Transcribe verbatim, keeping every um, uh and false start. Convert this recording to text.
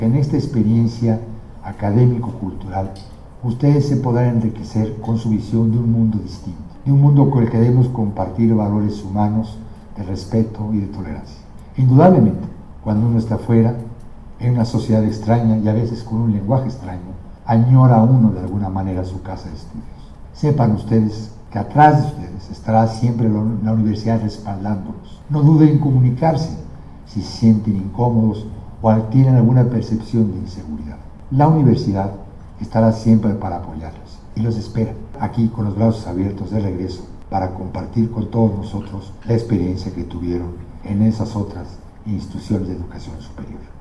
En esta experiencia académico-cultural, ustedes se podrán enriquecer con su visión de un mundo distinto, de un mundo con el que debemos compartir valores humanos de respeto y de tolerancia. Indudablemente, cuando uno está fuera, en una sociedad extraña y a veces con un lenguaje extraño, añora uno de alguna manera su casa de estudios. Sepan ustedes que atrás de ustedes estará siempre la universidad respaldándolos. No duden en comunicarse si se sienten incómodos o tienen alguna percepción de inseguridad. La universidad estará siempre para apoyarlos y los espera aquí con los brazos abiertos de regreso para compartir con todos nosotros la experiencia que tuvieron en esas otras instituciones de educación superior.